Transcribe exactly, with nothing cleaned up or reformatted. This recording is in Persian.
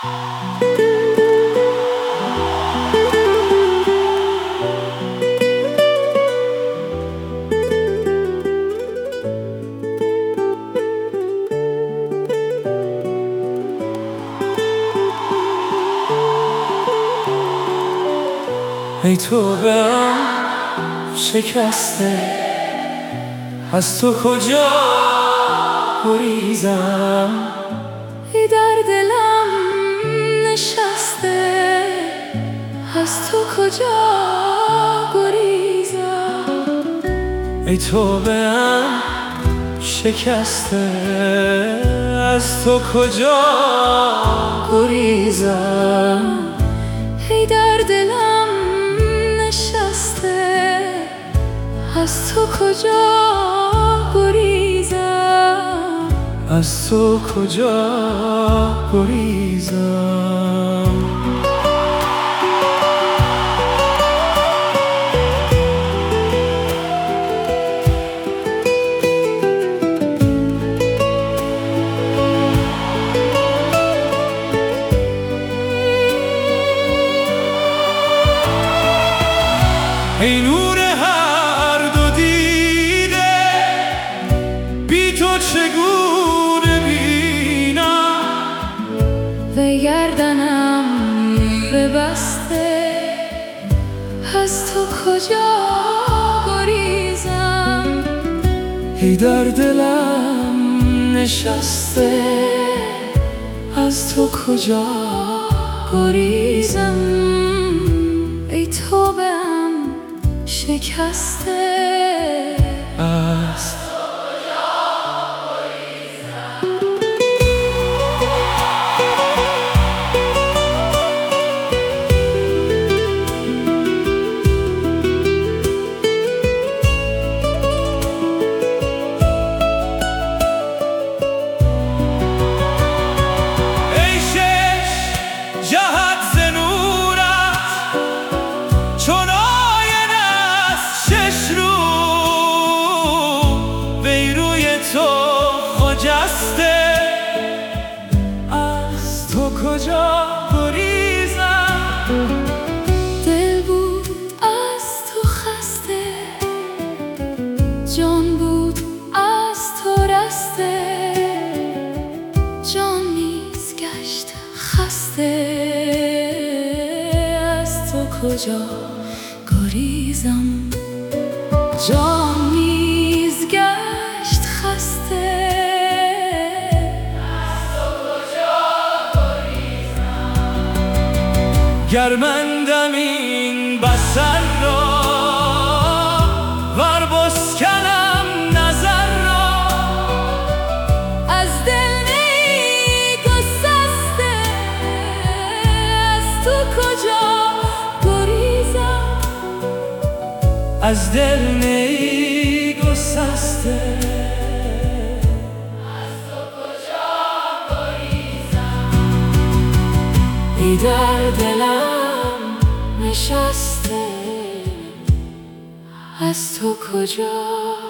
ای توبه‌ام شکسته، از تو کجا گریزم؟ ای در دلم نشسته، از تو کجا گریزم؟ ای توبه‌ام شکسته، از تو کجا گریزم؟ ای در دلم نشسته، از تو کجا گریزم؟ از تو کجا گریزم؟ ای نور هر دو دیده، بی تو چگونه بینم؟ و گردنم ببسته، از تو کجا گریزم؟ ای در دلم نشسته، از تو کجا گریزم؟ ای توبه‌ام شکسته، از ای شش جهت ز نورت، چون آینه است شش رو، وی روی تو خجسته، از تو کجا گریزم؟ دل بود از تو خسته، جان بود از تو رسته، جان نیز گشت خسته، از تو کجا گریزم؟ جان نیز گشت خسته، از تو کجا گریزم؟ گر بندم این بصر را، ور بسکنم نظر را، از دل نی گسسته، از تو کجا گریزم؟ از دل نی گسسته، از تو کجا گریزم؟ ای در دلم نشسته، از تو کجا